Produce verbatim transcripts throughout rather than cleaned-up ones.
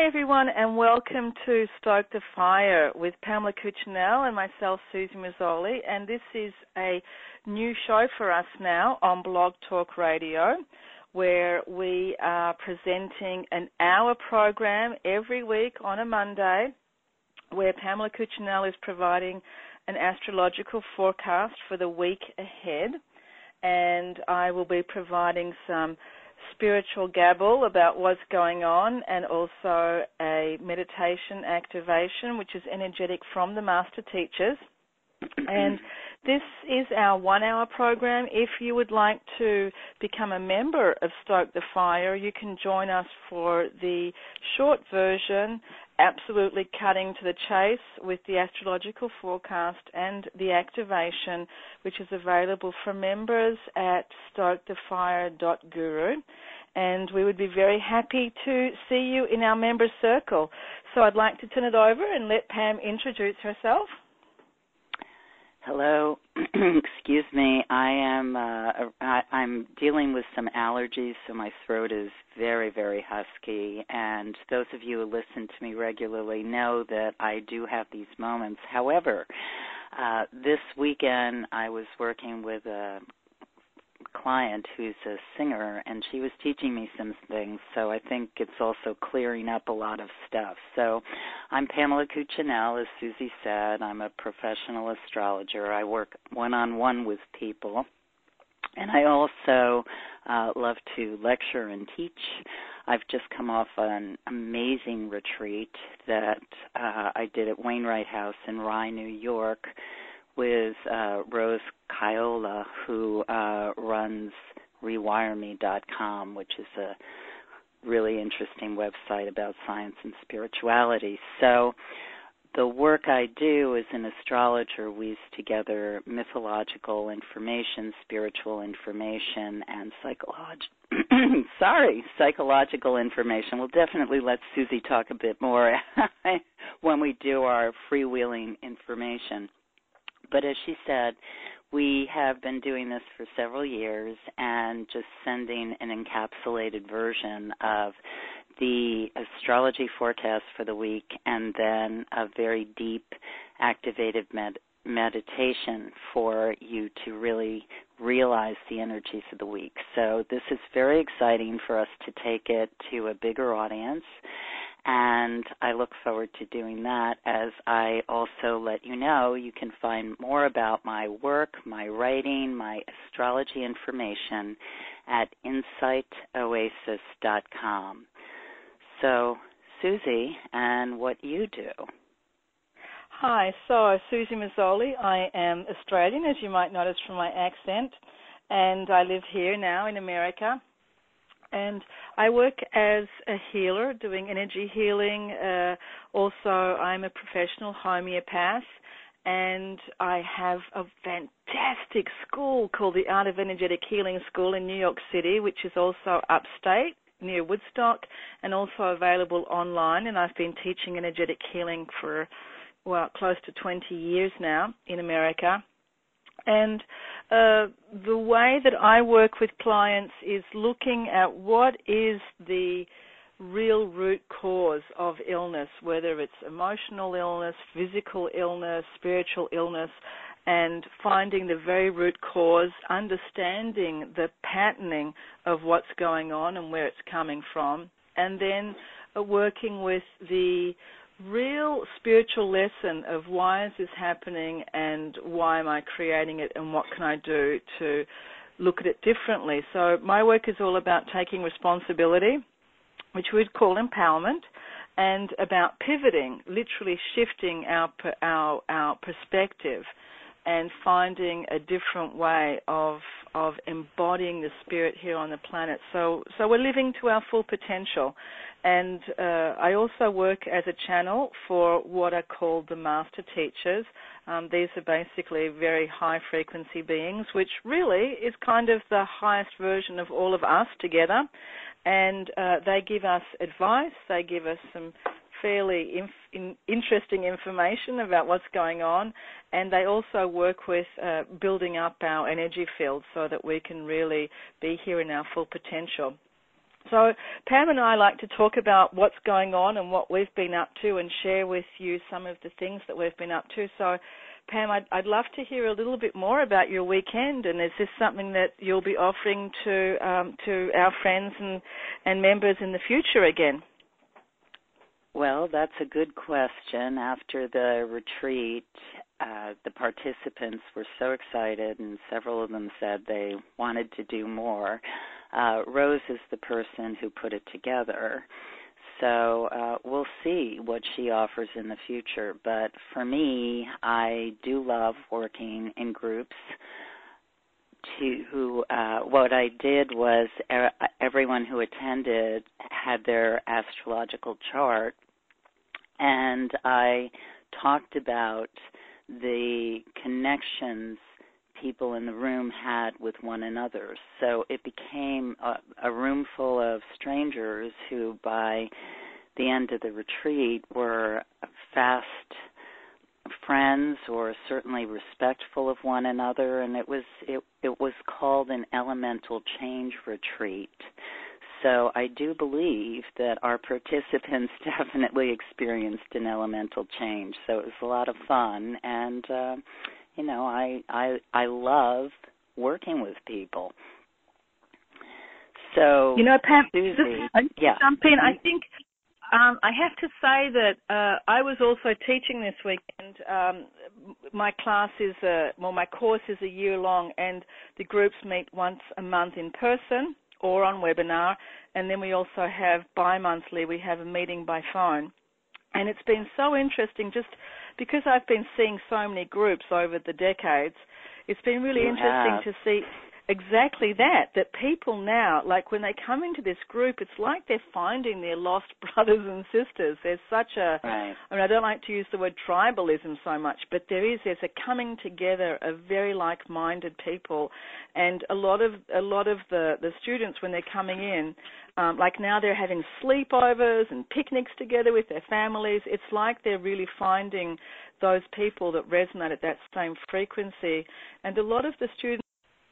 everyone, and welcome to Stoke the Fire with Pamela Cuccinell and myself, Susie Mazzoli. And this is a new show for us now on Blog Talk Radio, where we are presenting an hour program every week on a Monday, where Pamela Cuccinell is providing an astrological forecast for the week ahead, and I will be providing some spiritual gabble about what's going on, and also a meditation activation, which is energetic from the master teachers. And this is our one-hour program. If you would like to become a member of Stoke the Fire, you can join us for the short version, absolutely cutting to the chase with the astrological forecast and the activation, which is available for members at stoke the fire dot guru. And we would be very happy to see you in our member circle. So I'd like to turn it over and let Pam introduce herself. Hello. Excuse me. I am uh, I, I'm dealing with some allergies, so my throat is very, very husky. And those of you who listen to me regularly know that I do have these moments. However, uh, this weekend I was working with a client who's a singer, and she was teaching me some things, so I think it's also clearing up a lot of stuff. So I'm Pamela Cuccinell, as Susie said. I'm a professional astrologer. I work one-on-one with people, and I also uh, love to lecture and teach. I've just come off an amazing retreat that uh, I did at Wainwright House in Rye, New York, with uh, Rose Kiola, who uh, runs rewire me dot com, which is a really interesting website about science and spirituality. So the work I do as an astrologer weaves together mythological information, spiritual information, and psychological sorry, psychological information. We'll definitely let Susie talk a bit more when we do our freewheeling information. But as she said, we have been doing this for several years and just sending an encapsulated version of the astrology forecast for the week and then a very deep activated med- meditation for you to really realize the energies of the week. So this is very exciting for us to take it to a bigger audience. And I look forward to doing that. As I also let you know, you can find more about my work, my writing, my astrology information at insight oasis dot com. So, Susie, and what you do. Hi, so Susie Mazzoli. I am Australian, as you might notice from my accent, and I live here now in America. And I work as a healer, doing energy healing. Uh, also, I'm a professional homeopath, and I have a fantastic school called the Art of Energetic Healing School in New York City, which is also upstate near Woodstock, and also available online. And I've been teaching energetic healing for, well, close to twenty years now in America. And uh, the way that I work with clients is looking at what is the real root cause of illness, whether it's emotional illness, physical illness, spiritual illness, and finding the very root cause, understanding the patterning of what's going on and where it's coming from, and then uh, working with the real spiritual lesson of why is this happening and why am I creating it and what can I do to look at it differently. So my work is all about taking responsibility, which we'd call empowerment, and about pivoting, literally shifting our our our perspective and finding a different way of of embodying the spirit here on the planet. So so we're living to our full potential. And uh, I also work as a channel for what are called the master teachers. Um, these are basically very high-frequency beings, which really is kind of the highest version of all of us together. And uh, they give us advice. They give us some fairly inf- in interesting information about what's going on. And they also work with uh, building up our energy field so that we can really be here in our full potential. So Pam and I like to talk about what's going on and what we've been up to and share with you some of the things that we've been up to. So Pam, I'd, I'd love to hear a little bit more about your weekend, and is this something that you'll be offering to um, to our friends and, and members in the future again? Well, that's a good question. After the retreat, uh, the participants were so excited, and several of them said they wanted to do more. Uh, Rose is the person who put it together, so uh, we'll see what she offers in the future. But for me, I do love working in groups. To uh, what I did was er- everyone who attended had their astrological chart, and I talked about the connections people in the room had with one another. So it became a, a room full of strangers who, by the end of the retreat, were fast friends or certainly respectful of one another, and it was it, it was called an elemental change retreat. So I do believe that our participants definitely experienced an elemental change. So it was a lot of fun, and uh, you know, I I I love working with people. So you know, Pam, Susie, just, yeah, jump in. I think um, I have to say that uh, I was also teaching this weekend. Um, my class is a, well, my course is a year long, and the groups meet once a month in person or on webinar, and then we also have bi-monthly, we have a meeting by phone. And it's been so interesting just because I've been seeing so many groups over the decades, it's been really you interesting have. to see exactly that, that people now, like when they come into this group, it's like they're finding their lost brothers and sisters. There's such a, right. I mean, I don't like to use the word tribalism so much, but there is, there's a coming together of very like-minded people, and a lot of, a lot of the, the students when they're coming in, um, like now they're having sleepovers and picnics together with their families. It's like they're really finding those people that resonate at that same frequency, and a lot of the students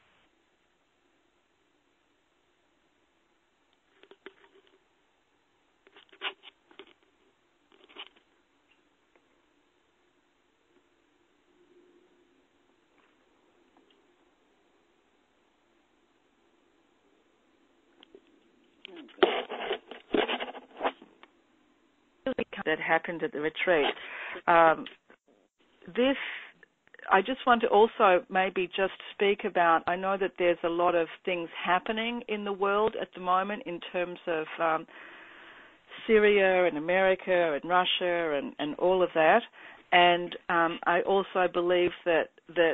that happened at the retreat. Um, this, I just want to also maybe just speak about, I know that there's a lot of things happening in the world at the moment in terms of um, Syria and America and Russia and, and all of that. And um, I also believe that, that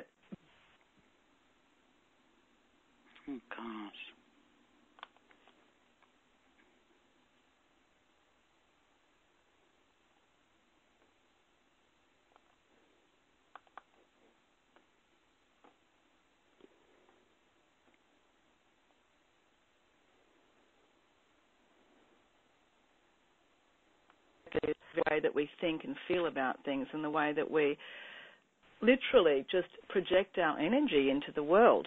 Oh, gosh. the way that we think and feel about things and the way that we literally just project our energy into the world.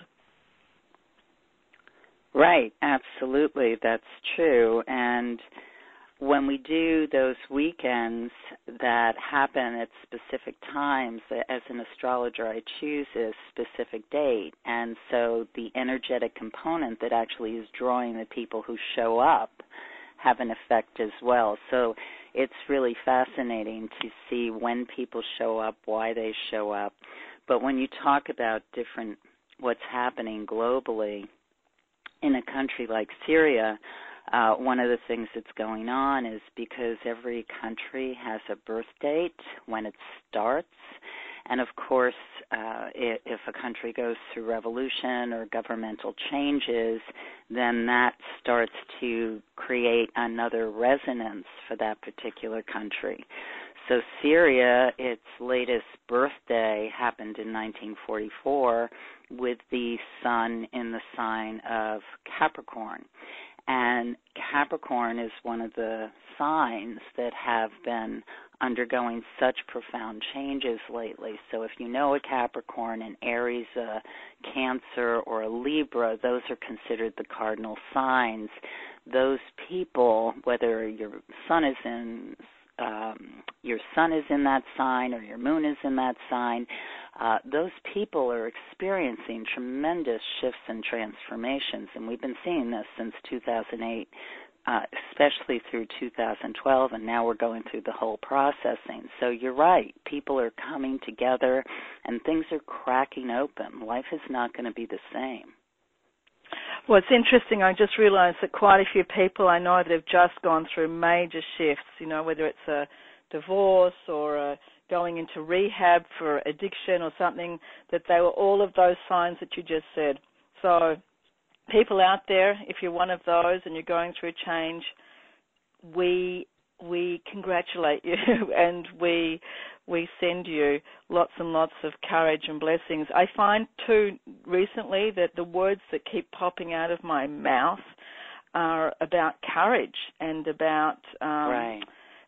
Right, absolutely, that's true. And when we do those weekends that happen at specific times, as an astrologer, I choose a specific date. And so the energetic component that actually is drawing the people who show up have an effect as well. So it's really fascinating to see when people show up, why they show up. But when you talk about different, what's happening globally, in a country like Syria, uh, one of the things that's going on is because every country has a birth date when it starts. And, of course, uh, if a country goes through revolution or governmental changes, then that starts to create another resonance for that particular country. So Syria, its latest birthday happened in nineteen forty-four with the sun in the sign of Capricorn. And Capricorn is one of the signs that have been undergoing such profound changes lately. So if you know a Capricorn, an Aries, a Cancer, or a Libra, those are considered the cardinal signs those people, whether your sun is in um, your sun is in that sign or your moon is in that sign, uh, those people are experiencing tremendous shifts and transformations, and we've been seeing this since two thousand eight, uh, especially through two thousand twelve, and now we're going through the whole processing. So you're right, people are coming together, and things are cracking open. Life is not going to be the same. Well, it's interesting. I just realized that quite a few people I know that have just gone through major shifts, you know, whether it's a divorce or a going into rehab for addiction or something, that they were all of those signs that you just said. So people out there, if you're one of those and you're going through change, we we congratulate you and we we send you lots and lots of courage and blessings. I find, too, recently that the words that keep popping out of my mouth are about courage and about um, right.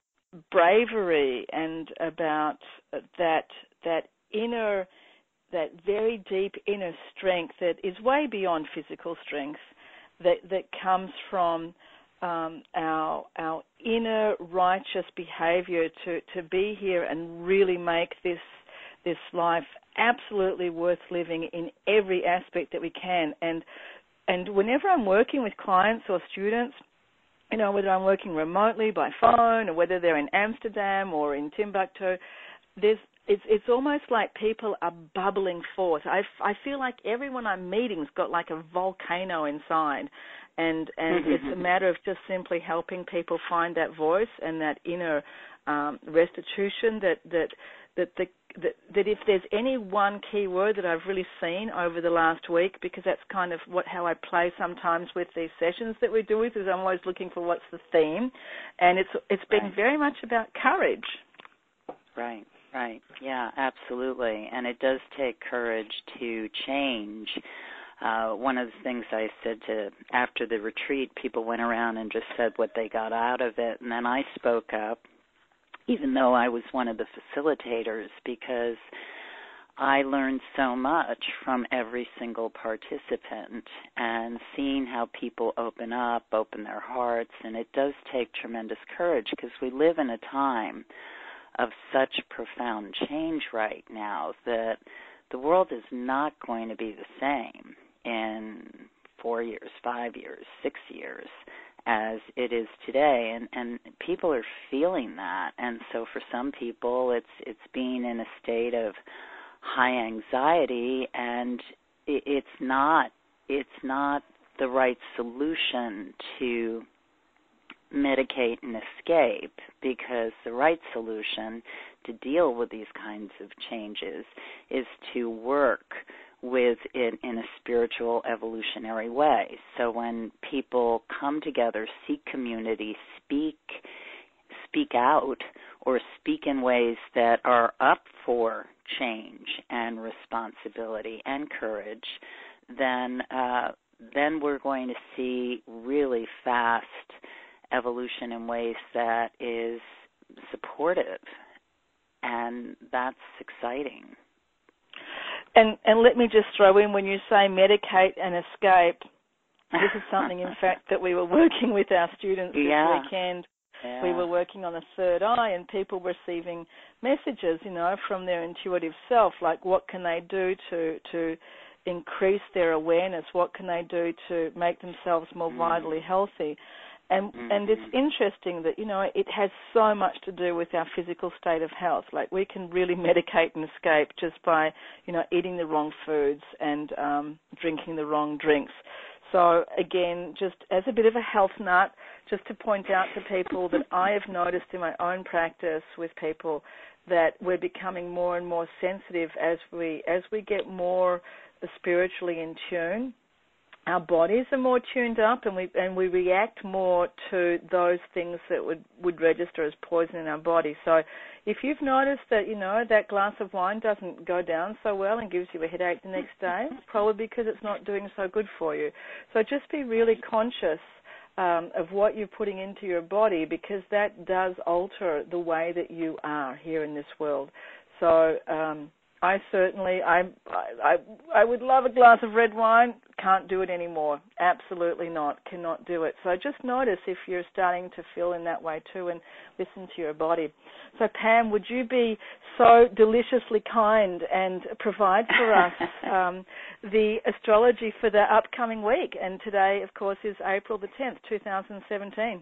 bravery and about that that inner, that very deep inner strength that is way beyond physical strength, that that comes from Um, our our inner righteous behavior to, to be here and really make this this life absolutely worth living in every aspect that we can. And and whenever I'm working with clients or students, you know, whether I'm working remotely by phone or whether they're in Amsterdam or in Timbuktu, there's it's it's almost like people are bubbling forth. I, I feel like everyone I'm meeting's got like a volcano inside. And and mm-hmm. it's a matter of just simply helping people find that voice and that inner um, restitution that that that, the, that that if there's any one key word that I've really seen over the last week, because that's kind of what how I play sometimes with these sessions that we do with, is I'm always looking for what's the theme, and it's it's been right. very much about courage. Right, right, yeah, absolutely, and it does take courage to change. Uh, one of the things I said to after the retreat, people went around and just said what they got out of it, and then I spoke up, even though I was one of the facilitators, because I learned so much from every single participant, and seeing how people open up, open their hearts, and it does take tremendous courage because we live in a time of such profound change right now that the world is not going to be the same in four years, five years, six years as it is today, and, and people are feeling that. And so for some people, it's it's being in a state of high anxiety, and it, it's not it's not the right solution to medicate and escape, because the right solution to deal with these kinds of changes is to work with it in a spiritual, evolutionary way. So when people come together, seek community, speak speak out, or speak in ways that are up for change and responsibility and courage, then uh, then we're going to see really fast evolution in ways that is supportive, and that's exciting. And and let me just throw in, when you say medicate and escape, this is something, in fact, that we were working with our students this yeah. weekend. Yeah. We were working on the third eye, and people receiving messages, you know, from their intuitive self, like what can they do to to increase their awareness, what can they do to make themselves more mm. vitally healthy. And mm-hmm. and it's interesting that, you know, it has so much to do with our physical state of health. Like, we can really medicate and escape just by, you know, eating the wrong foods and um, drinking the wrong drinks. So, again, just as a bit of a health nut, just to point out to people that I have noticed in my own practice with people that we're becoming more and more sensitive as we as we get more spiritually in tune. Our bodies are more tuned up, and we and we react more to those things that would, would register as poison in our body. So if you've noticed that, you know, that glass of wine doesn't go down so well and gives you a headache the next day, it's probably because it's not doing so good for you. So just be really conscious um, of what you're putting into your body, because that does alter the way that you are here in this world. So um, I certainly, I, I, I would love a glass of red wine. Can't do it anymore. Absolutely not. Cannot do it. So just notice if you're starting to feel in that way too, and listen to your body. So Pam, would you be so deliciously kind and provide for us um, the astrology for the upcoming week? And today, of course, is April the tenth, two thousand seventeen.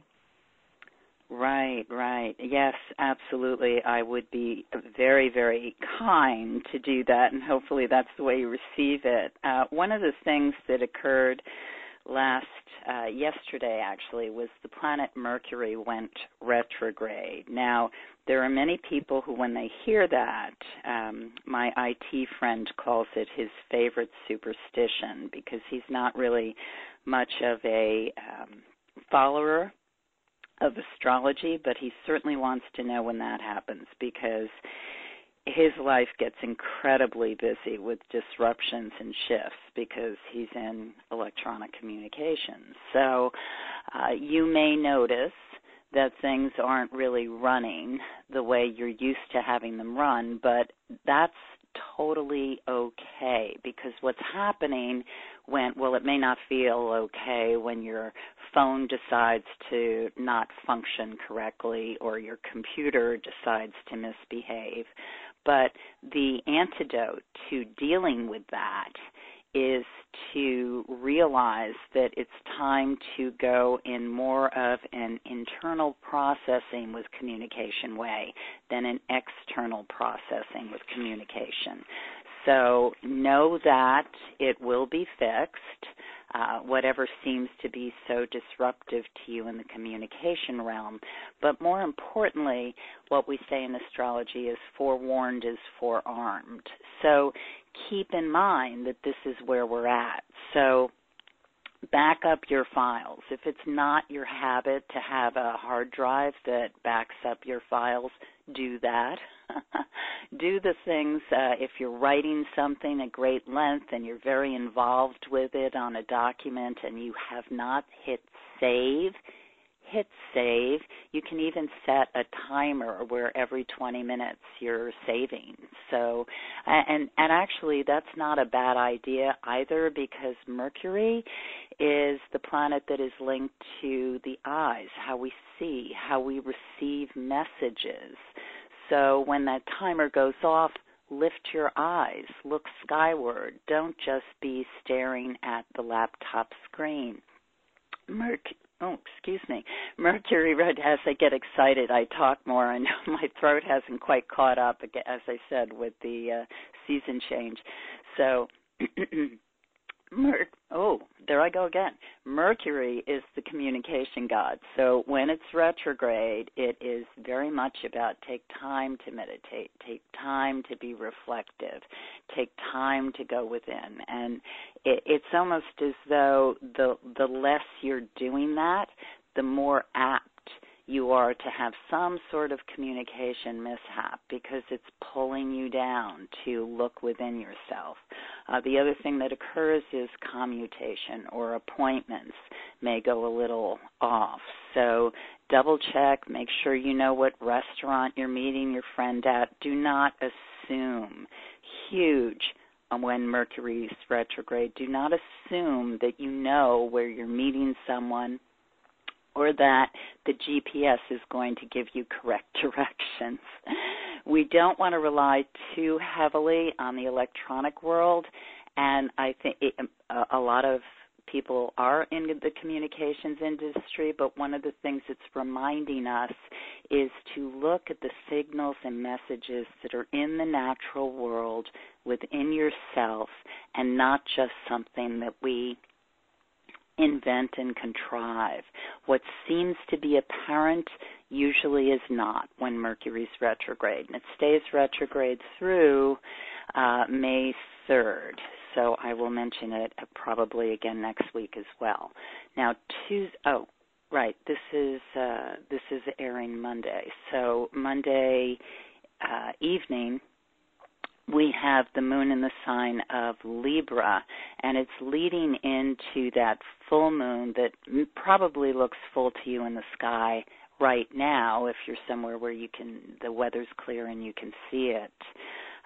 Right, right. Yes, absolutely. I would be very, very kind to do that, and hopefully that's the way you receive it. Uh, one of the things that occurred last, uh, yesterday actually, was the planet Mercury went retrograde. Now, there are many people who, when they hear that, um, my I T friend calls it his favorite superstition, because he's not really much of a um, follower of astrology, but he certainly wants to know when that happens, because his life gets incredibly busy with disruptions and shifts because he's in electronic communications. So uh, you may notice that things aren't really running the way you're used to having them run, but that's totally okay, because what's happening when, well, it may not feel okay when your phone decides to not function correctly or your computer decides to misbehave, but the antidote to dealing with that is to realize that it's time to go in more of an internal processing with communication way than an external processing with communication. So know that it will be fixed, uh, whatever seems to be so disruptive to you in the communication realm. But more importantly, what we say in astrology is forewarned is forearmed. So keep in mind that this is where we're at. So back up your files. If it's not your habit to have a hard drive that backs up your files, do that. Do the things, uh, if you're writing something at great length and you're very involved with it on a document and you have not hit save, hit save. You can even set a timer where every twenty minutes you're saving. So, and and actually that's not a bad idea either, because Mercury is the planet that is linked to the eyes, how we see, how we receive messages. So when that timer goes off, lift your eyes, look skyward. Don't just be staring at the laptop screen. Merc- oh, excuse me. Mercury, as I get excited, I talk more. I know my throat hasn't quite caught up, as I said, with the uh, season change. So, Mer- oh, there I go again. Mercury is the communication god. So when it's retrograde, it is very much about take time to meditate, take time to be reflective, take time to go within. And it, it's almost as though the the less you're doing that, the more apt you are to have some sort of communication mishap, because it's pulling you down to look within yourself. Uh, the other thing that occurs is commutation, or appointments may go a little off. So double check, make sure you know what restaurant you're meeting your friend at. Do not assume. Huge. When Mercury's retrograde, do not assume that you know where you're meeting someone, or that the G P S is going to give you correct directions. We don't want to rely too heavily on the electronic world, and I think it, a lot of people are in the communications industry, but one of the things it's reminding us is to look at the signals and messages that are in the natural world within yourself, and not just something that we invent and contrive. What seems to be apparent usually is not when Mercury's retrograde. And it stays retrograde through uh, May third. So I will mention it probably again next week as well. Now, Tuesday, oh, right, this is uh, this is airing Monday. So Monday uh, evening, we have the moon in the sign of Libra, and it's leading into that full moon that probably looks full to you in the sky right now if you're somewhere where you can, the weather's clear and you can see it.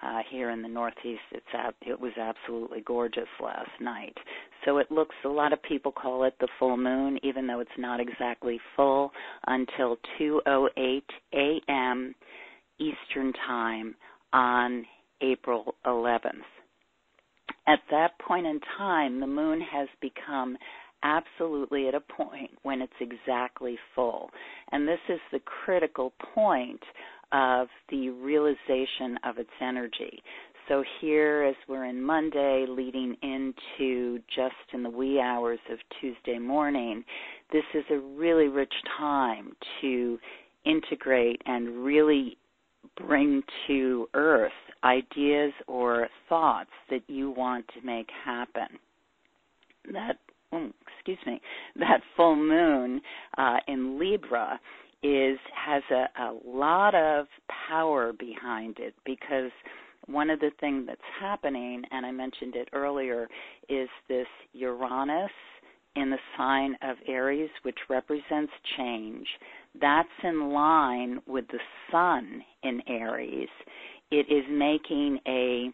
Uh, here in the Northeast, it's ab- it was absolutely gorgeous last night. So it looks, a lot of people call it the full moon, even though it's not exactly full, until two oh eight a.m. Eastern Time on April eleventh. At that point in time, the moon has become absolutely at a point when it's exactly full. And this is the critical point of the realization of its energy. So here, as we're in Monday, leading into just in the wee hours of Tuesday morning, this is a really rich time to integrate and really bring to earth ideas or thoughts that you want to make happen. That, oh, excuse me, that full moon uh, in Libra is has a, a lot of power behind it, because one of the things that's happening, and I mentioned it earlier, is this Uranus in the sign of Aries, which represents change. That's in line with the sun in Aries. It is making a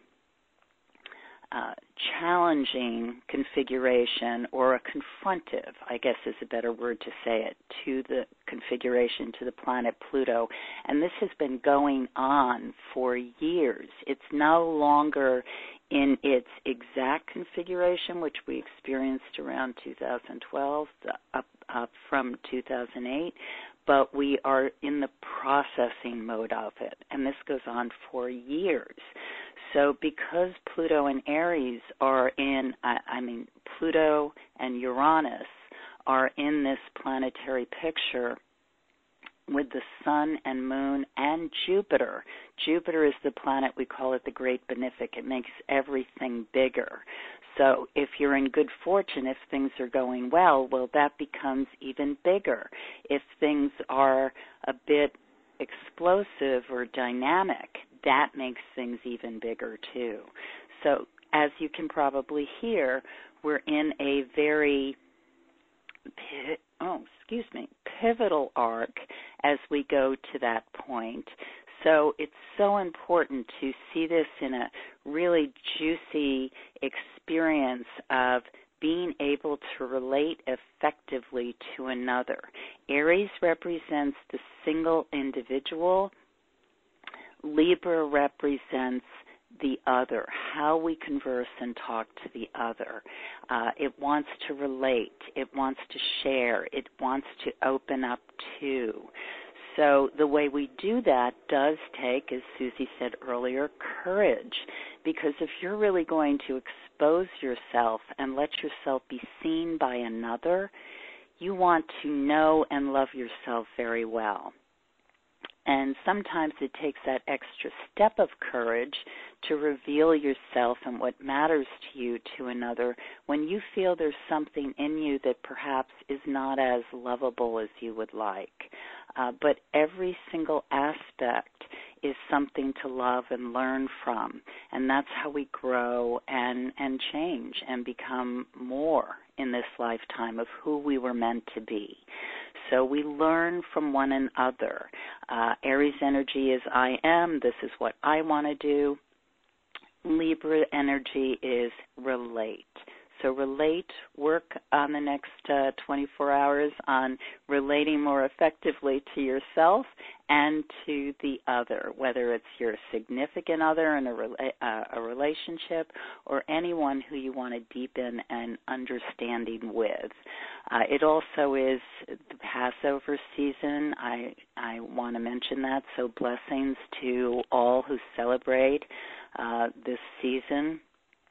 uh, challenging configuration, or a confrontive, I guess is a better word to say it, to the configuration to the planet Pluto. And this has been going on for years. It's no longer in its exact configuration, which we experienced around two thousand twelve, up, up from two thousand eight, but we are in the processing mode of it, and this goes on for years. So because Pluto and Aries are in, I, I mean, Pluto and Uranus are in this planetary picture with the sun and moon and Jupiter. Jupiter is the planet, we call it the Great Benefic. It makes everything bigger. So if you're in good fortune, if things are going well, well, that becomes even bigger. If things are a bit explosive or dynamic, that makes things even bigger too. So as you can probably hear, we're in a very oh, excuse me, pivotal arc as we go to that point. So it's so important to see this in a really juicy experience of being able to relate effectively to another. Aries represents the single individual. Libra represents the other, how we converse and talk to the other. Uh, it wants to relate. It wants to share. It wants to open up to. So the way we do that does take, as Susie said earlier, courage. Because if you're really going to expose yourself and let yourself be seen by another, you want to know and love yourself very well. And sometimes it takes that extra step of courage to reveal yourself and what matters to you to another when you feel there's something in you that perhaps is not as lovable as you would like. Uh, but every single aspect is something to love and learn from. And that's how we grow and, and change and become more in this lifetime of who we were meant to be. So we learn from one another. Uh, Aries energy is I am. This is what I want to do. Libra energy is relate. So relate, work on the next uh, twenty-four hours on relating more effectively to yourself and to the other, whether it's your significant other in a, rela- uh, a relationship or anyone who you want to deepen an understanding with. Uh, it also is the Passover season. I, I want to mention that, so blessings to all who celebrate uh, this season.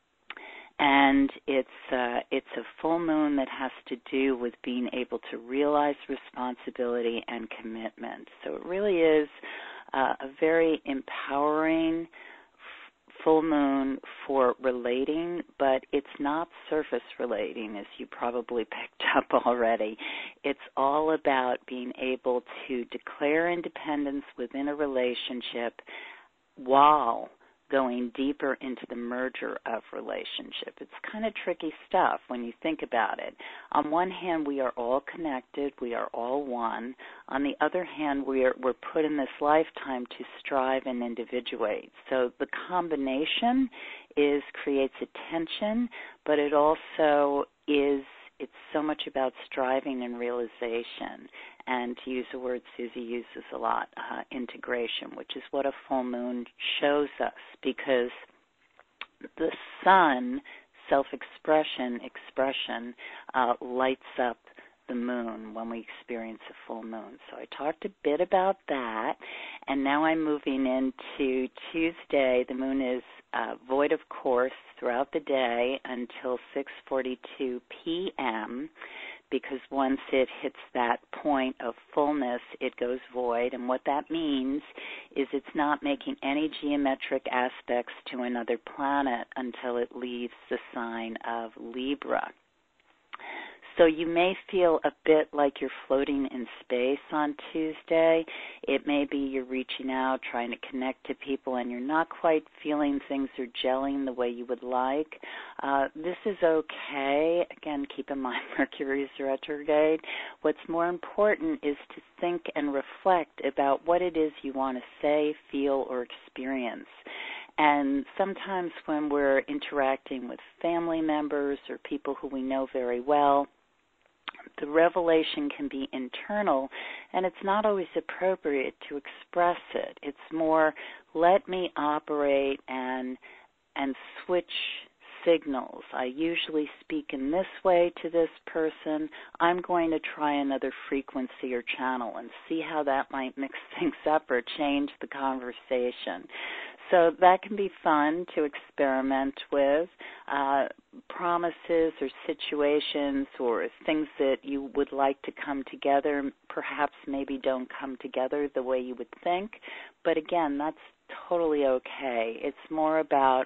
And it's uh, it's a full moon that has to do with being able to realize responsibility and commitment. So it really is uh, a very empowering f- full moon for relating, but it's not surface relating, as you probably picked up already. It's all about being able to declare independence within a relationship while going deeper into the merger of relationship. It's kind of tricky stuff when you think about it. On one hand, we are all connected. We are all one. On the other hand, we are, we're put in this lifetime to strive and individuate. So the combination is creates a tension, but it also is it's so much about striving and realization. And to use a word Susie uses a lot, uh, integration, which is what a full moon shows us, because the sun, self-expression, expression, uh, lights up the moon when we experience a full moon. So I talked a bit about that, and now I'm moving into Tuesday. The moon is uh, void of course throughout the day until six forty-two p.m., because once it hits that point of fullness, it goes void. And what that means is it's not making any geometric aspects to another planet until it leaves the sign of Libra. So you may feel a bit like you're floating in space on Tuesday. It may be you're reaching out, trying to connect to people, and you're not quite feeling things are gelling the way you would like. Uh, this is okay. Again, keep in mind Mercury is retrograde. What's more important is to think and reflect about what it is you want to say, feel, or experience. And sometimes when we're interacting with family members or people who we know very well, the revelation can be internal, and it's not always appropriate to express it. It's more, let me operate and and switch signals. I usually speak in this way to this person. I'm going to try another frequency or channel and see how that might mix things up or change the conversation. So that can be fun to experiment with. Uh, promises or situations or things that you would like to come together perhaps maybe don't come together the way you would think. But again, that's totally okay. It's more about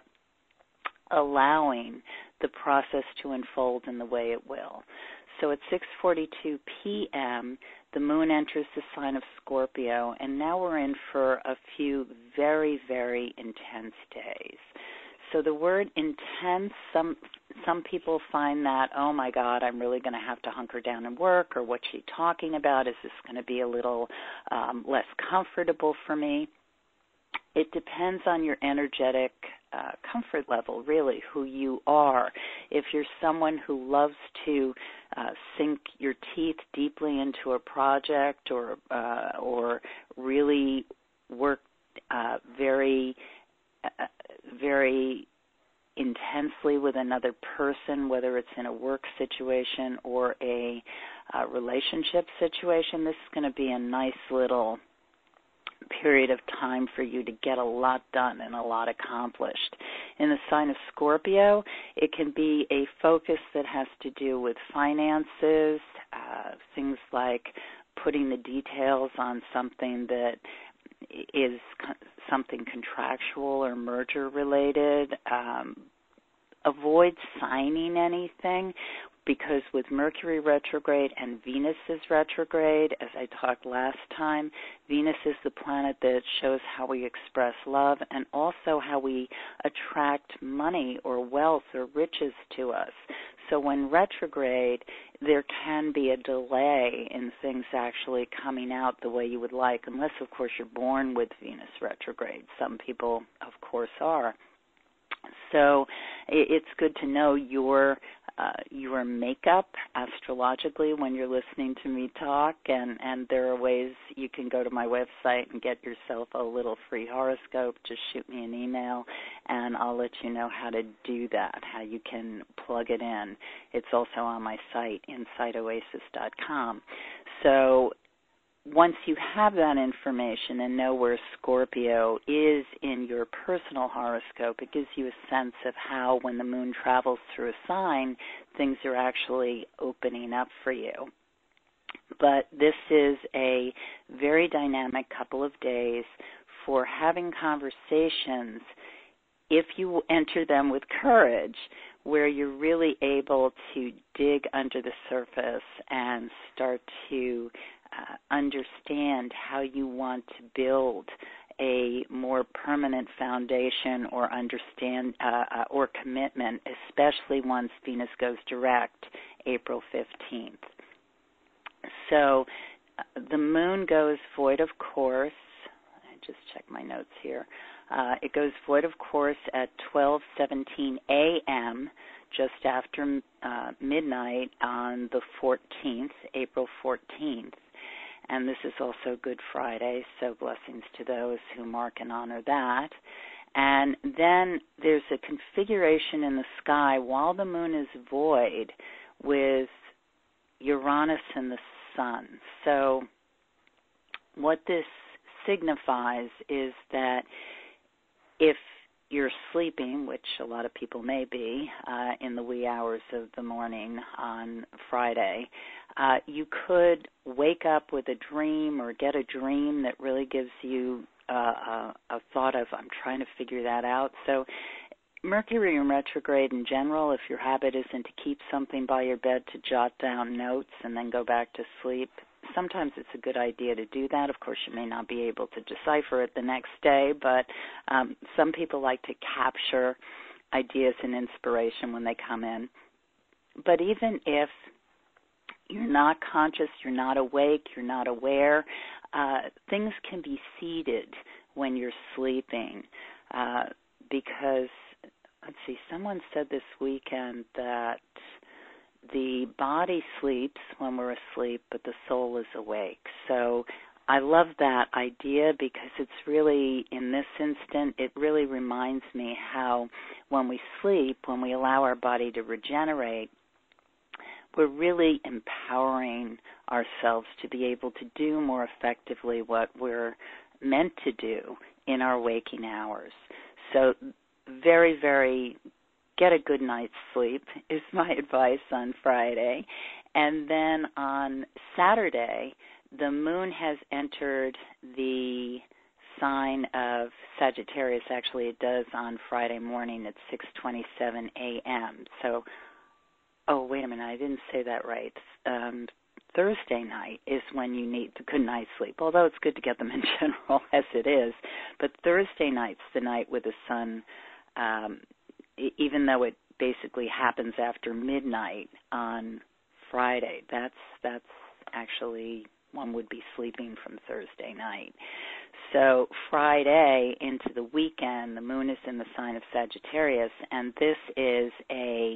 allowing the process to unfold in the way it will. So at six forty-two p.m., the moon enters the sign of Scorpio, and now we're in for a few very, very intense days. So the word intense, some some people find that, oh my God, I'm really going to have to hunker down and work, or what's she talking about? Is this going to be a little um, less comfortable for me? It depends on your energetic uh, comfort level, really, who you are. If you're someone who loves to uh, sink your teeth deeply into a project or uh, or really work uh, very, uh, very intensely with another person, whether it's in a work situation or a uh, relationship situation, this is going to be a nice little period of time for you to get a lot done and a lot accomplished. In the sign of Scorpio, it can be a focus that has to do with finances, uh, things like putting the details on something that is co- something contractual or merger related. Um, avoid signing anything, because with Mercury retrograde and Venus is retrograde, as I talked last time, Venus is the planet that shows how we express love and also how we attract money or wealth or riches to us. So when retrograde, there can be a delay in things actually coming out the way you would like, unless, of course, you're born with Venus retrograde. Some people, of course, are. So it's good to know your uh, your makeup astrologically when you're listening to me talk, and, and there are ways you can go to my website and get yourself a little free horoscope. Just shoot me an email, and I'll let you know how to do that, how you can plug it in. It's also on my site, inside oasis dot com. So once you have that information and know where Scorpio is in your personal horoscope, it gives you a sense of how, when the moon travels through a sign, things are actually opening up for you. But this is a very dynamic couple of days for having conversations, if you enter them with courage, where you're really able to dig under the surface and start to Uh, understand how you want to build a more permanent foundation or understand uh, uh, or commitment, especially once Venus goes direct April fifteenth. So uh, the moon goes void of course. I just check my notes here. Uh, it goes void of course at twelve seventeen a.m., just after uh, midnight on the fourteenth, April fourteenth. And this is also Good Friday, so blessings to those who mark and honor that. And then there's a configuration in the sky while the moon is void with Uranus and the sun. So what this signifies is that if you're sleeping, which a lot of people may be, uh, in the wee hours of the morning on Friday, uh, you could wake up with a dream or get a dream that really gives you uh, a, a thought of, I'm trying to figure that out. So Mercury in retrograde in general, if your habit isn't to keep something by your bed to jot down notes and then go back to sleep, sometimes it's a good idea to do that. Of course, you may not be able to decipher it the next day, but um, some people like to capture ideas and inspiration when they come in. But even if you're not conscious, you're not awake, you're not aware, uh, things can be seeded when you're sleeping uh, because, let's see, someone said this weekend that the body sleeps when we're asleep, but the soul is awake. So I love that idea because it's really, in this instant, it really reminds me how when we sleep, when we allow our body to regenerate, we're really empowering ourselves to be able to do more effectively what we're meant to do in our waking hours. So very, very get a good night's sleep is my advice on Friday. And then on Saturday, the moon has entered the sign of Sagittarius. Actually, it does on Friday morning at six twenty-seven a.m. So, oh, wait a minute, I didn't say that right. Um, Thursday night is when you need the good night's sleep, although it's good to get them in general as it is. But Thursday night's the night with the sun, um, even though it basically happens after midnight on Friday. That's that's actually, one would be sleeping from Thursday night. So Friday into the weekend, the moon is in the sign of Sagittarius, and this is a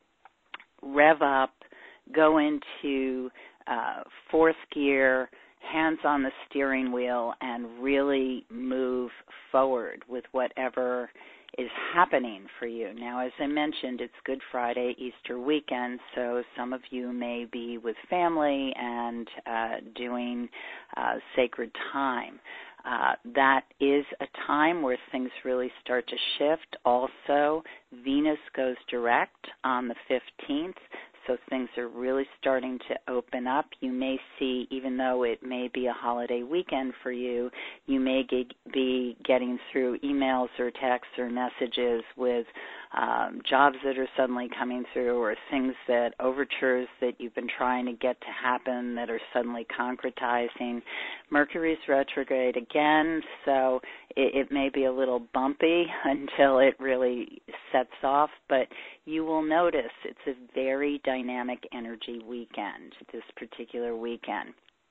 rev up, go into uh, fourth gear, hands on the steering wheel, and really move forward with whatever is happening for you. Now, as I mentioned, it's Good Friday, Easter weekend, so some of you may be with family and uh, doing uh, sacred time. Uh, that is a time where things really start to shift. Also, Venus goes direct on the fifteenth, so things are really starting to open up. You may see, even though it may be a holiday weekend for you, you may ge- be getting through emails or texts or messages with um, jobs that are suddenly coming through, or things that, overtures that you've been trying to get to happen that are suddenly concretizing. Mercury's retrograde again, so it, it may be a little bumpy until it really sets off, but you will notice it's a very dynamic energy weekend, this particular weekend.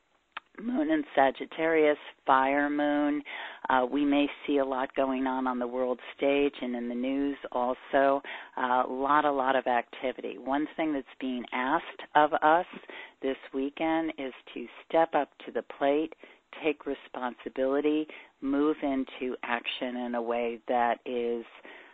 Moon in Sagittarius, fire moon. Uh, we may see a lot going on on the world stage and in the news also. A uh, lot, a lot of activity. One thing that's being asked of us this weekend is to step up to the plate, take responsibility, move into action in a way that is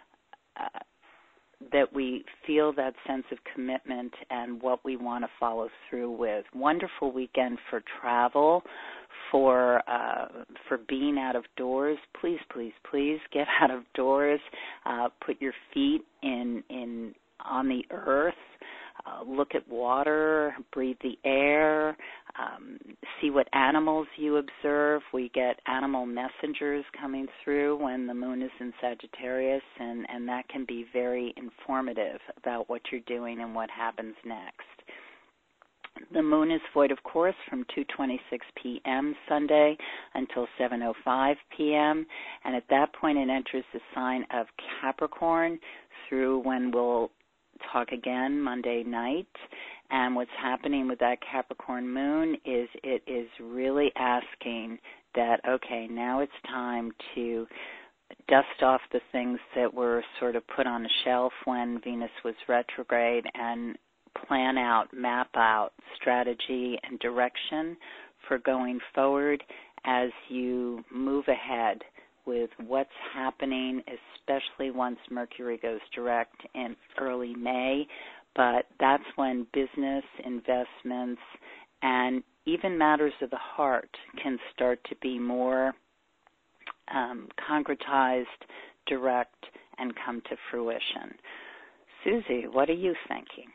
uh, that we feel that sense of commitment and what we want to follow through with. Wonderful weekend for travel, for uh, for being out of doors. Please, please, please get out of doors. Uh, put your feet in in on the earth. Uh, look at water, breathe the air, um, see what animals you observe. We get animal messengers coming through when the moon is in Sagittarius, and, and that can be very informative about what you're doing and what happens next. The moon is void, of course, from two twenty-six p.m. Sunday until seven oh five p.m., and at that point it enters the sign of Capricorn through when we'll talk again Monday night. And what's happening with that Capricorn moon is it is really asking that, okay, now it's time to dust off the things that were sort of put on a shelf when Venus was retrograde and plan out, map out strategy and direction for going forward as you move ahead with what's happening, especially once Mercury goes direct in early May. But that's when business, investments, and even matters of the heart can start to be more um, concretized, direct, and come to fruition. Susie, what are you thinking?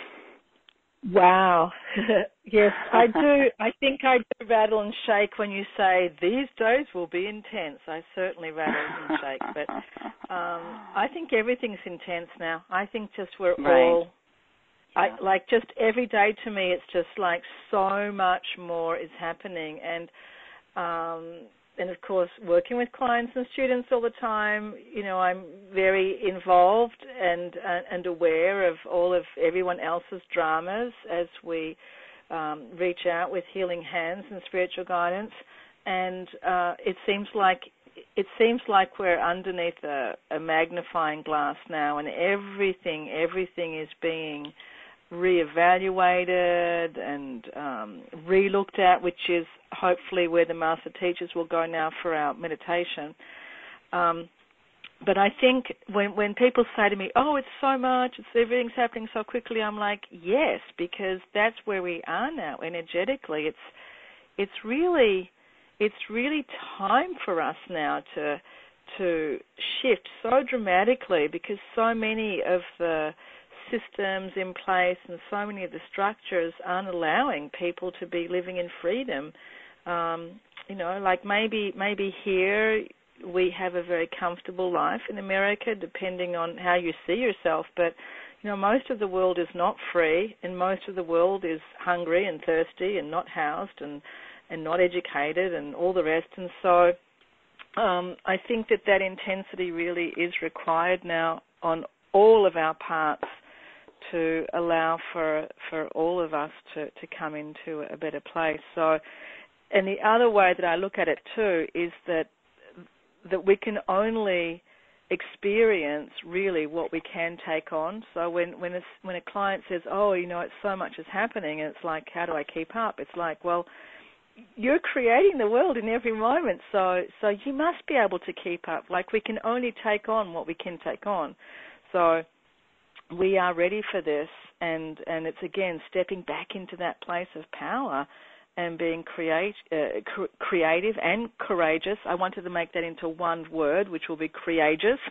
Wow. Yes, I do. I think I do rattle and shake when you say these days will be intense. I certainly rattle and shake. But um, I think everything's intense now. I think just we're right. all, yeah. I, like just every day to me, it's just like so much more is happening. And um, and of course, working with clients and students all the time, you know, I'm very involved and uh, and aware of all of everyone else's dramas as we um, reach out with healing hands and spiritual guidance. And uh, it seems like it seems like we're underneath a, a magnifying glass now, and everything everything is being reevaluated and um, re-looked at, which is hopefully where the master teachers will go now for our meditation. Um, but I think when when people say to me, "Oh, it's so much, it's everything's happening so quickly," I'm like, yes, because that's where we are now energetically. It's it's really it's really time for us now to to shift so dramatically, because so many of the systems in place and so many of the structures aren't allowing people to be living in freedom. Um, you know, like maybe maybe here we have a very comfortable life in America, depending on how you see yourself. But, you know, most of the world is not free, and most of the world is hungry and thirsty and not housed and, and not educated and all the rest. And so um, I think that that intensity really is required now on all of our parts, to allow for for all of us to, to come into a better place. So, and the other way that I look at it too is that that we can only experience really what we can take on. So when when a, when a client says, "Oh, you know, it's so much is happening," and it's like, "How do I keep up?" It's like, well, you're creating the world in every moment, so so you must be able to keep up. Like, we can only take on what we can take on. So we are ready for this, and, and it's, again, stepping back into that place of power and being create, uh, cr- creative and courageous. I wanted to make that into one word, which will be courageous.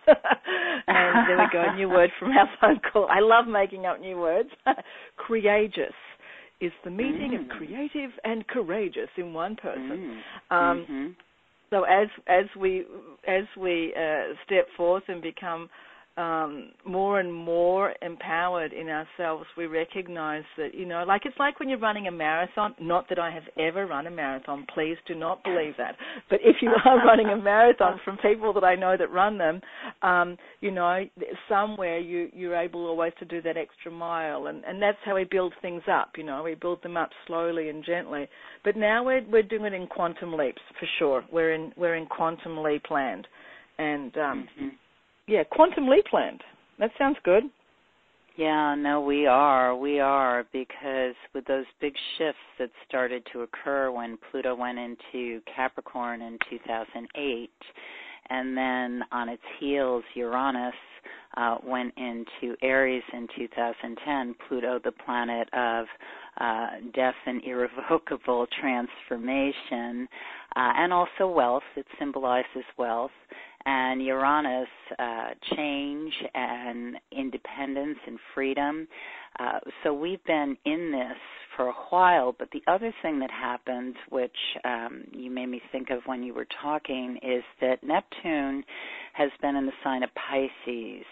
And there we go, new word from our phone call. I love making up new words. Courageous is the meeting mm. of creative and courageous in one person. Mm. Um, mm-hmm. So as as we as we uh, step forth and become Um, more and more empowered in ourselves, we recognize that, you know, like it's like when you're running a marathon. Not that I have ever run a marathon, please do not believe that. But if you are running a marathon, from people that I know that run them, um, you know, somewhere you, you're able always to do that extra mile. And, and that's how we build things up, you know, we build them up slowly and gently. But now we're, we're doing it in quantum leaps, for sure. We're in, we're in quantum leap land. And, um, mm-hmm. Yeah, quantum leap land. That sounds good. Yeah, no, we are. We are, because with those big shifts that started to occur when Pluto went into Capricorn in two thousand eight, and then on its heels, Uranus uh, went into Aries in two thousand ten, Pluto, the planet of uh, death and irrevocable transformation, uh, and also wealth. It symbolizes wealth. And Uranus, uh, change and independence and freedom. Uh, so we've been in this for a while, but the other thing that happened, which um, you made me think of when you were talking, is that Neptune has been in the sign of Pisces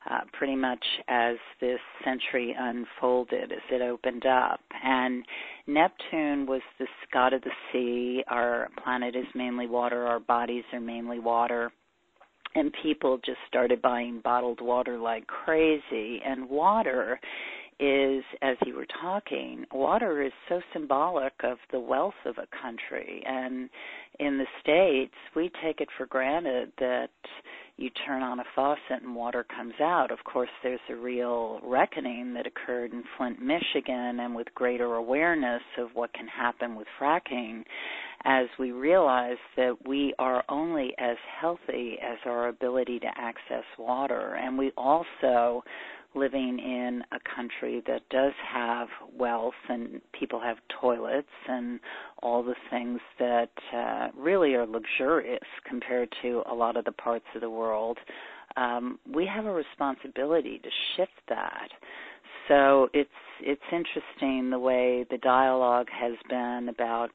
uh, pretty much as this century unfolded, as it opened up. And Neptune was this god of the sea. Our planet is mainly water. Our bodies are mainly water. And people just started buying bottled water like crazy. And water is, as you were talking, water is so symbolic of the wealth of a country. And in the States, we take it for granted that you turn on a faucet and water comes out. Of course, there's a real reckoning that occurred in Flint, Michigan, and with greater awareness of what can happen with fracking, as we realize that we are only as healthy as our ability to access water. And we also, living in a country that does have wealth and people have toilets and all the things that uh, really are luxurious compared to a lot of the parts of the world, um, we have a responsibility to shift that. So it's it's interesting the way the dialogue has been about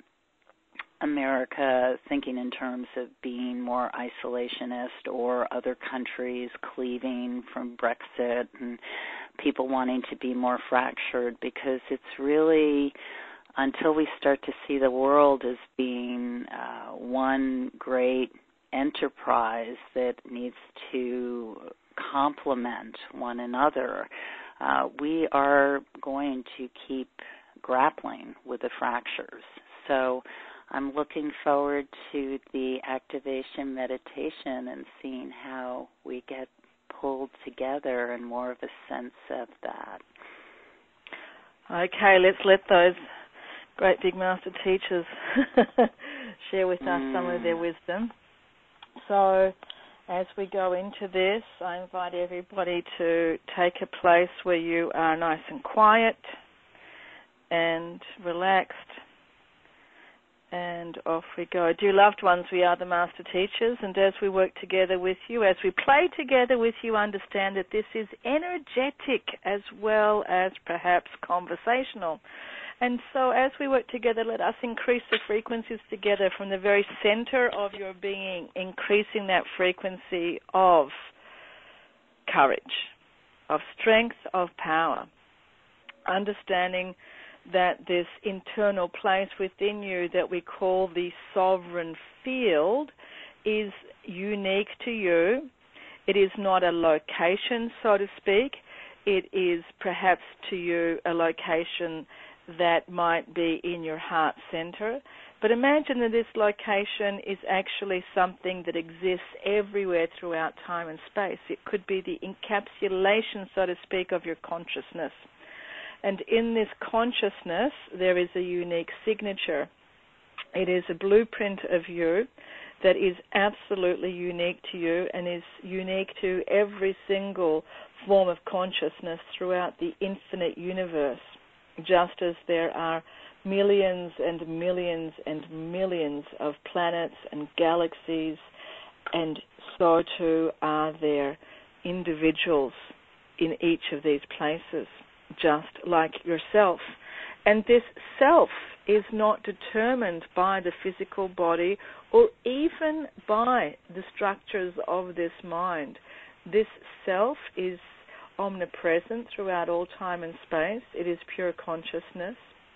America thinking in terms of being more isolationist, or other countries cleaving from Brexit, and people wanting to be more fractured, because it's really, until we start to see the world as being uh, one great enterprise that needs to complement one another, uh, we are going to keep grappling with the fractures. So I'm looking forward to the activation meditation and seeing how we get pulled together and more of a sense of that. Okay, let's let those great big master teachers share with us mm. some of their wisdom. So as we go into this, I invite everybody to take a place where you are nice and quiet and relaxed. And off we go. Dear loved ones, we are the Master Teachers, and as we work together with you, as we play together with you, understand that this is energetic as well as perhaps conversational. And so as we work together, let us increase the frequencies together from the very center of your being, increasing that frequency of courage, of strength, of power, understanding that this internal place within you that we call the sovereign field is unique to you. It is not a location, so to speak. It is perhaps to you a location that might be in your heart center. But imagine that this location is actually something that exists everywhere throughout time and space. It could be the encapsulation, so to speak, of your consciousness. And in this consciousness, there is a unique signature. It is a blueprint of you that is absolutely unique to you and is unique to every single form of consciousness throughout the infinite universe, just as there are millions and millions and millions of planets and galaxies, and so too are there individuals in each of these places, just like yourself. And this self is not determined by the physical body or even by the structures of this mind. This self is omnipresent throughout all time and space. It is pure consciousness,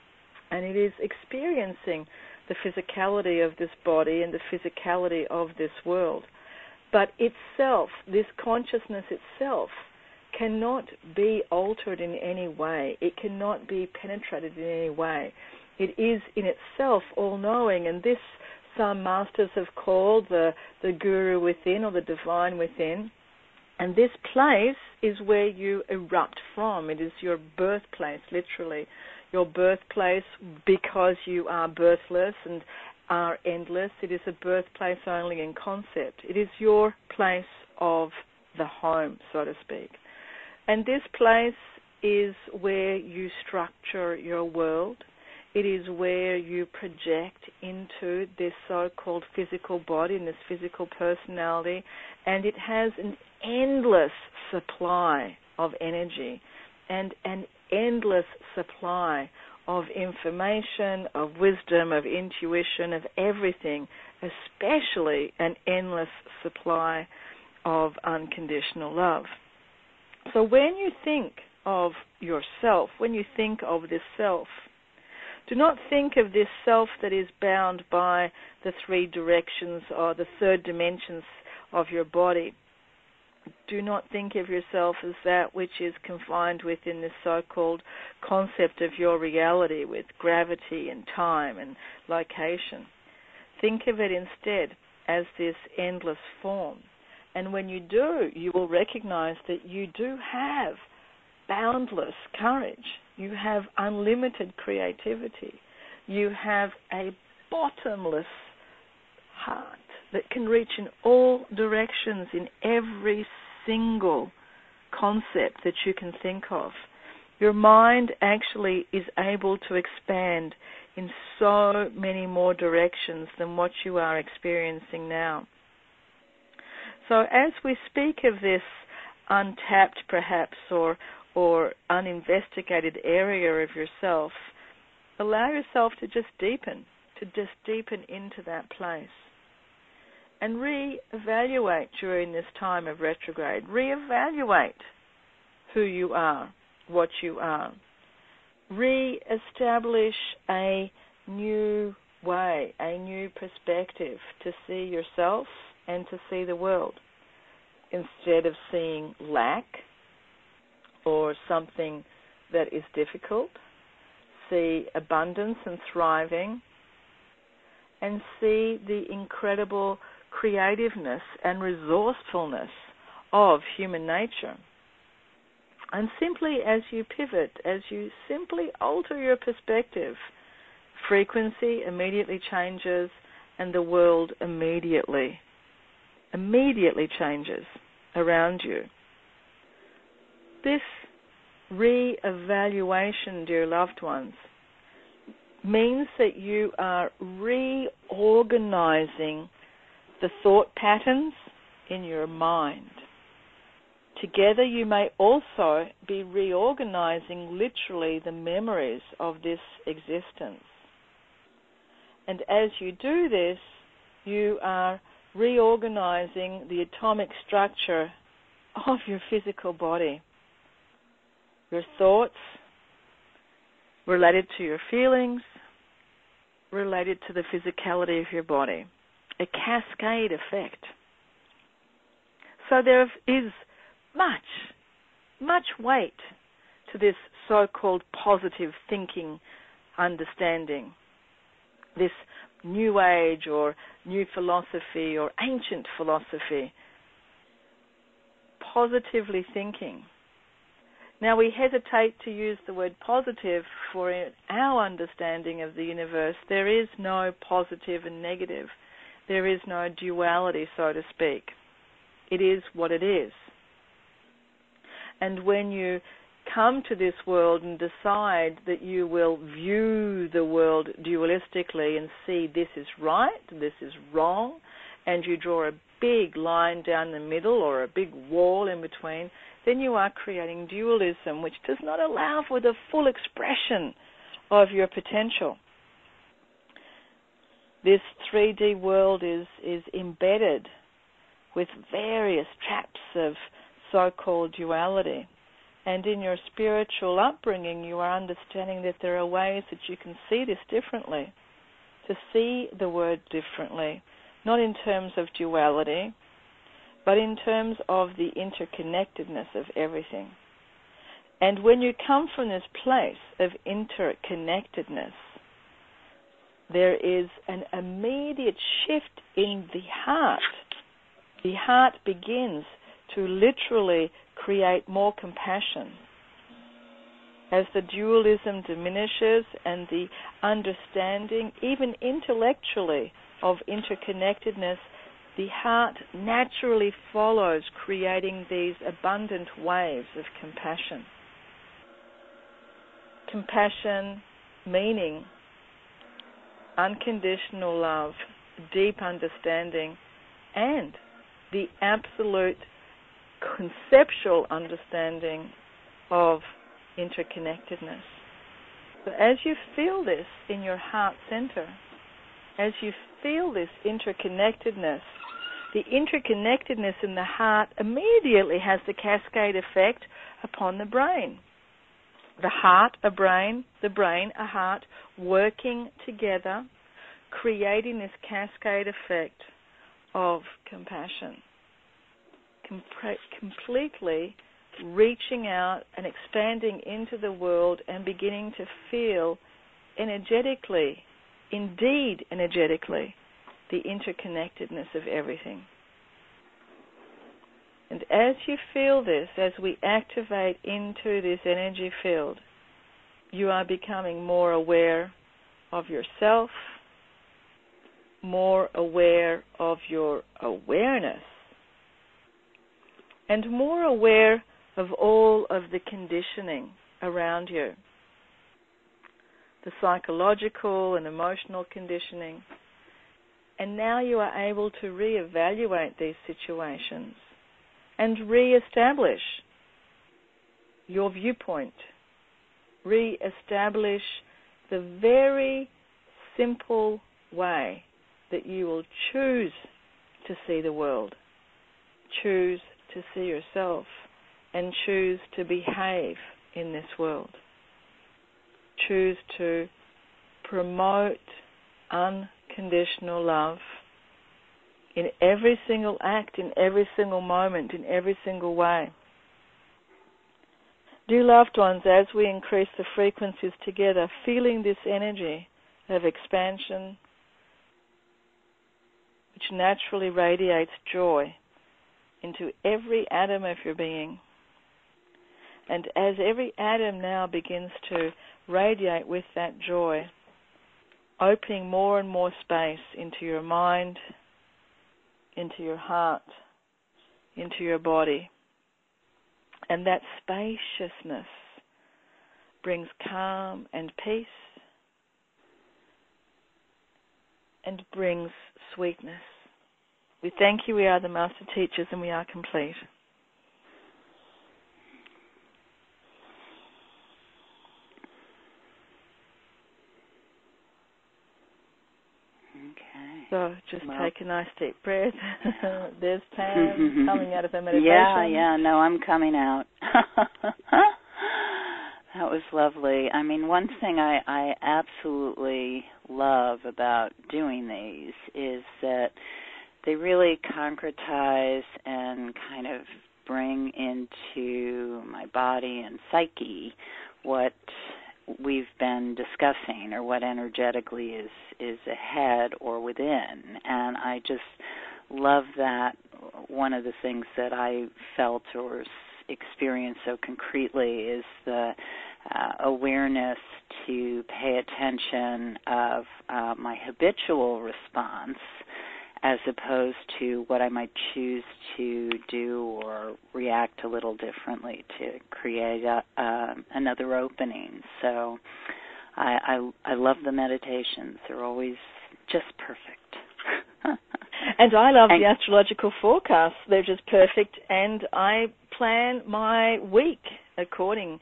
and it is experiencing the physicality of this body and the physicality of this world. But itself, this consciousness itself, cannot be altered in any way. It cannot be penetrated in any way. It is in itself all-knowing, and this some masters have called the, the guru within, or the divine within. And this place is where you erupt from. It is your birthplace, literally. Your birthplace, because you are birthless and are endless. It is a birthplace only in concept. It is your place of the home, so to speak. And this place is where you structure your world. It is where you project into this so-called physical body and this physical personality, and it has an endless supply of energy and an endless supply of information, of wisdom, of intuition, of everything, especially an endless supply of unconditional love. So when you think of yourself, when you think of this self, do not think of this self that is bound by the three directions or the third dimensions of your body. Do not think of yourself as that which is confined within this so-called concept of your reality with gravity and time and location. Think of it instead as this endless form. And when you do, you will recognize that you do have boundless courage. You have unlimited creativity. You have a bottomless heart that can reach in all directions in every single concept that you can think of. Your mind actually is able to expand in so many more directions than what you are experiencing now. So as we speak of this untapped perhaps or or uninvestigated area of yourself, allow yourself to just deepen, to just deepen into that place. And re-evaluate during this time of retrograde. Re-evaluate who you are, what you are. Re-establish a new way, a new perspective to see yourself and to see the world. Instead of seeing lack or something that is difficult, see abundance and thriving, and see the incredible creativeness and resourcefulness of human nature. And simply as you pivot, as you simply alter your perspective, frequency immediately changes and the world immediately, immediately changes around you. This re-evaluation, dear loved ones, means that you are reorganizing the thought patterns in your mind. Together you may also be reorganizing literally the memories of this existence. And as you do this, you are reorganizing the atomic structure of your physical body. Your thoughts related to your feelings, related to the physicality of your body. A cascade effect. So there is much, much weight to this so-called positive thinking understanding, this new age or new philosophy or ancient philosophy. Positively thinking. Now we hesitate to use the word positive, for in our understanding of the universe there is no positive and negative. There is no duality, so to speak. It is what it is. And when you come to this world and decide that you will view the world dualistically and see this is right, this is wrong, and you draw a big line down the middle or a big wall in between, then you are creating dualism, which does not allow for the full expression of your potential. This three D world is, is embedded with various traps of so-called duality. And in your spiritual upbringing, you are understanding that there are ways that you can see this differently, to see the word differently, not in terms of duality, but in terms of the interconnectedness of everything. And when you come from this place of interconnectedness, there is an immediate shift in the heart. The heart begins to literally create more compassion. As the dualism diminishes and the understanding, even intellectually, of interconnectedness, the heart naturally follows, creating these abundant waves of compassion. Compassion meaning unconditional love, deep understanding, and the absolute conceptual understanding of interconnectedness. So as you feel this in your heart center, as you feel this interconnectedness, the interconnectedness in the heart immediately has the cascade effect upon the brain. The heart, a brain, the brain, a heart, working together, creating this cascade effect of compassion. Com- completely reaching out and expanding into the world and beginning to feel energetically, indeed energetically, the interconnectedness of everything. And as you feel this, as we activate into this energy field, you are becoming more aware of yourself, more aware of your awareness, and more aware of all of the conditioning around you, the psychological and emotional conditioning. And now you are able to reevaluate these situations and reestablish your viewpoint, reestablish the very simple way that you will choose to see the world, choose to see yourself, and choose to behave in this world. Choose to promote unconditional love in every single act, in every single moment, in every single way. Dear loved ones, as we increase the frequencies together, feeling this energy of expansion, which naturally radiates joy into every atom of your being. And as every atom now begins to radiate with that joy, opening more and more space into your mind, into your heart, into your body. And that spaciousness brings calm and peace and brings sweetness. We thank you, we are the Master Teachers, and we are complete. Okay. So just well, take a nice deep breath. There's Pam coming out of her meditation. Yeah, yeah, no, I'm coming out. That was lovely. I mean, one thing I, I absolutely love about doing these is that they really concretize and kind of bring into my body and psyche what we've been discussing or what energetically is, is ahead or within. And I just love that. One of the things that I felt or experienced so concretely is the uh, awareness to pay attention of uh, my habitual response as opposed to what I might choose to do or react a little differently to create a, uh, another opening. So I, I, I love the meditations. They're always just perfect. And I love and, the astrological forecasts. They're just perfect. And I plan my week according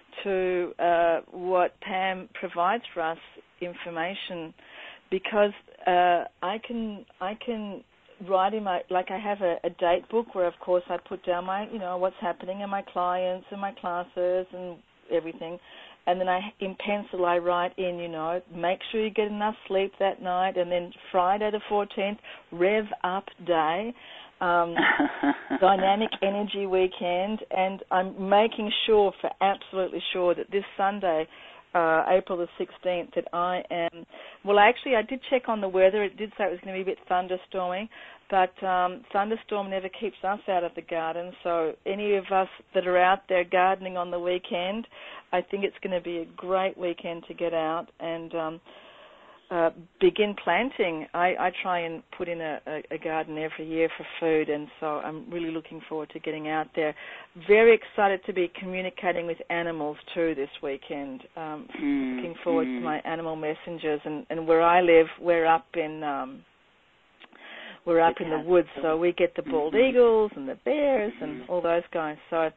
to uh, what Pam provides for us, information, because uh, I can I can write in my, like I have a, a date book where, of course, I put down my, you know, what's happening in my clients and my classes and everything. And then I, in pencil, I write in, you know, make sure you get enough sleep that night. And then Friday the fourteenth, rev up day, um, dynamic energy weekend. And I'm making sure, for absolutely sure, that this Sunday, uh, April the sixteenth, that I am, well, actually, I did check on the weather. It did say it was going to be a bit thunderstormy. But um, thunderstorm never keeps us out of the garden. So any of us that are out there gardening on the weekend, I think it's going to be a great weekend to get out and um, uh, begin planting. I, I try and put in a, a, a garden every year for food, and so I'm really looking forward to getting out there. Very excited to be communicating with animals too this weekend. Um, mm, looking forward mm. to my animal messengers. And, and where I live, we're up in... Um, We're up in the woods, so we get the bald mm-hmm. eagles and the bears mm-hmm. and all those guys. So it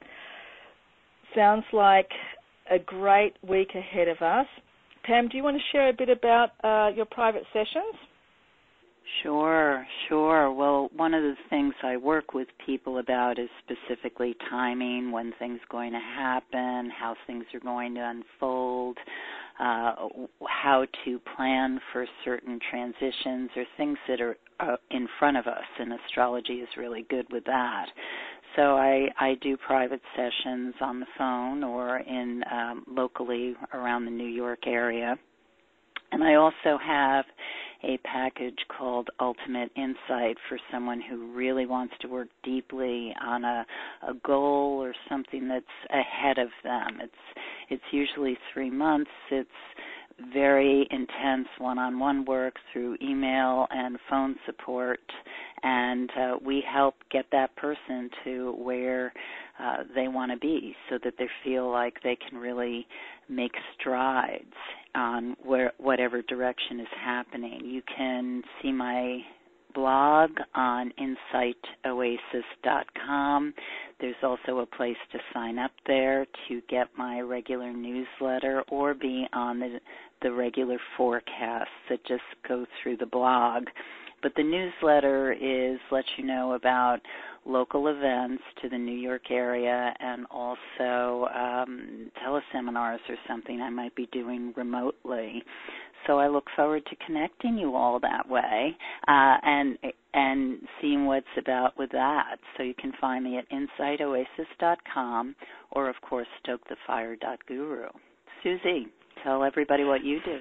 sounds like a great week ahead of us. Pam, do you want to share a bit about uh, your private sessions? Sure, sure. Well, one of the things I work with people about is specifically timing, when things are going to happen, how things are going to unfold, uh, how to plan for certain transitions or things that are uh, in front of us, and astrology is really good with that. So I, I do private sessions on the phone or in um, locally around the New York area. And I also have a package called Ultimate Insight for someone who really wants to work deeply on a, a goal or something that's ahead of them. It's it's usually three months. It's very intense one-on-one work through email and phone support, and uh, we help get that person to where uh, they want to be so that they feel like they can really make strides on where, whatever direction is happening. You can see my blog on insight oasis dot com. There's also a place to sign up there to get my regular newsletter or be on the, the regular forecasts that just go through the blog. But the newsletter is lets you know about local events to the New York area and also um, teleseminars or something I might be doing remotely. So I look forward to connecting you all that way uh, and and seeing what's about with that. So you can find me at insight oasis dot com or, of course, stoke the fire dot guru. Susie, tell everybody what you do.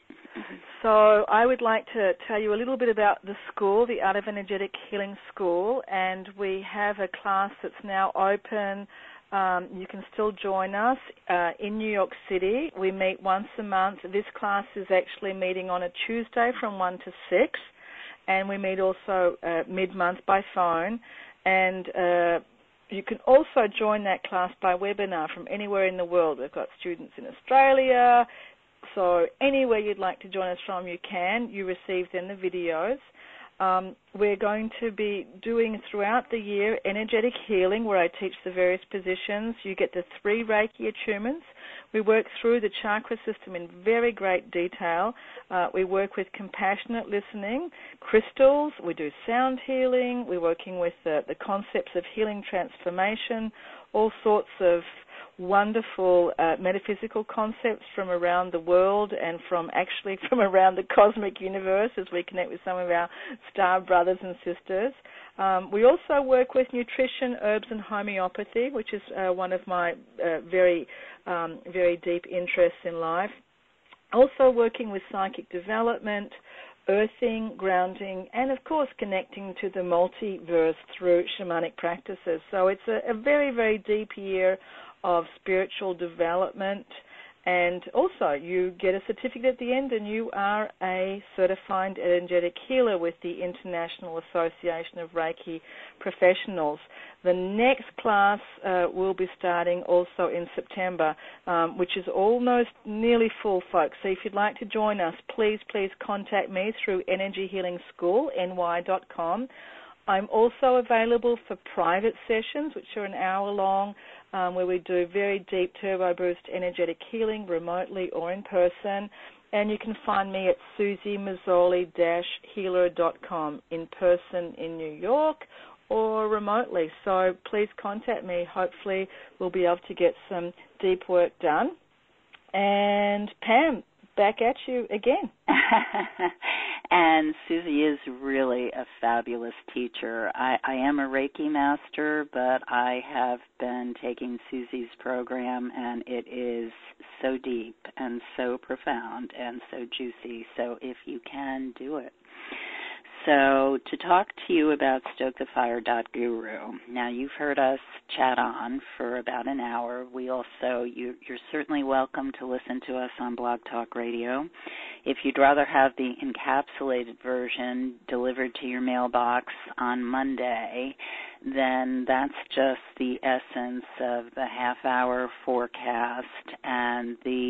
So I would like to tell you a little bit about the school, the Art of Energetic Healing School, and we have a class that's now open. Um, you can still join us uh, in New York City. We meet once a month. This class is actually meeting on a Tuesday from one to six, and we meet also uh, mid-month by phone. And uh, you can also join that class by webinar from anywhere in the world. We've got students in Australia, so anywhere you'd like to join us from, you can. You receive then the videos. Um, we're going to be doing throughout the year energetic healing, where I teach the various positions. You get the three Reiki attunements. We work through the chakra system in very great detail. Uh, we work with compassionate listening, crystals. We do sound healing. We're working with the, the concepts of healing transformation, all sorts of wonderful uh, metaphysical concepts from around the world and from actually from around the cosmic universe as we connect with some of our star brothers and sisters. Um, we also work with nutrition, herbs, and homeopathy, which is uh, one of my uh, very, um, very deep interests in life. Also working with psychic development, earthing, grounding, and, of course, connecting to the multiverse through shamanic practices. So it's a, a very, very deep year of spiritual development, and also you get a certificate at the end and you are a certified energetic healer with the International Association of Reiki Professionals. The next class uh, will be starting also in September, um, which is almost nearly full, folks. So if you'd like to join us, please, please contact me through energy healing school N Y dot com. I'm also available for private sessions, which are an hour long, um, where we do very deep turbo boost energetic healing remotely or in person. And you can find me at susie mazzoli dash healer dot com in person in New York or remotely. So please contact me. Hopefully we'll be able to get some deep work done. And Pam, back at you again. And Susie is really a fabulous teacher. I, I am a Reiki master, but I have been taking Susie's program, and it is so deep and so profound and so juicy. So if you can, do it. So to talk to you about stoke the fire dot guru, now you've heard us chat on for about an hour. We also, you, you're certainly welcome to listen to us on Blog Talk Radio. If you'd rather have the encapsulated version delivered to your mailbox on Monday, then that's just the essence of the half-hour forecast and the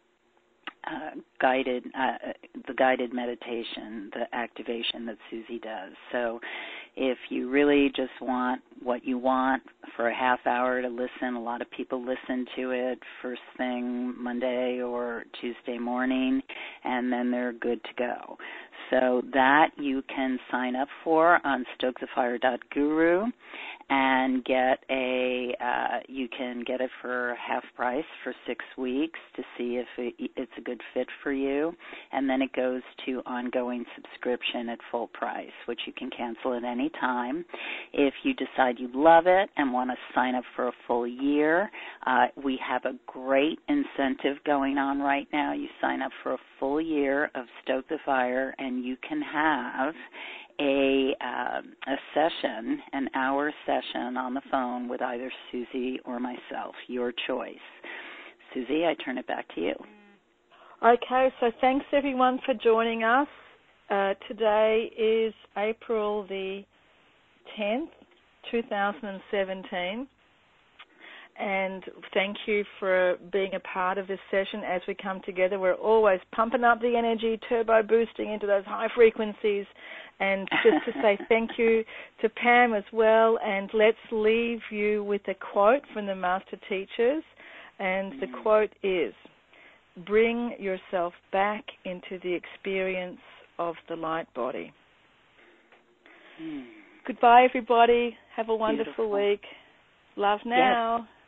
Uh, guided, uh, the guided meditation, the activation that Susie does. So if you really just want what you want for a half hour to listen. A lot of people listen to it first thing Monday or Tuesday morning, and then they're good to go. So that you can sign up for on stoke the fire dot guru and get a, uh, you can get it for half price for six weeks to see if it, it's a good fit for you. And then it goes to ongoing subscription at full price, which you can cancel at any time. If you decide you love it and want to sign up for a full year, uh, we have a great incentive going on right now. You sign up for a full year of Stoke the Fire, and you can have a uh, a session, an hour session on the phone with either Susie or myself, your choice. Susie, I turn it back to you. Okay, so thanks everyone for joining us. Uh, today is April the tenth, two thousand seventeen. And thank you for being a part of this session as we come together. We're always pumping up the energy, turbo boosting into those high frequencies. And just to say thank you to Pam as well. And let's leave you with a quote from the Master Teachers. And the quote is, bring yourself back into the experience of the light body. Mm. Goodbye, everybody. Have a wonderful Beautiful. week. Love now. Yes.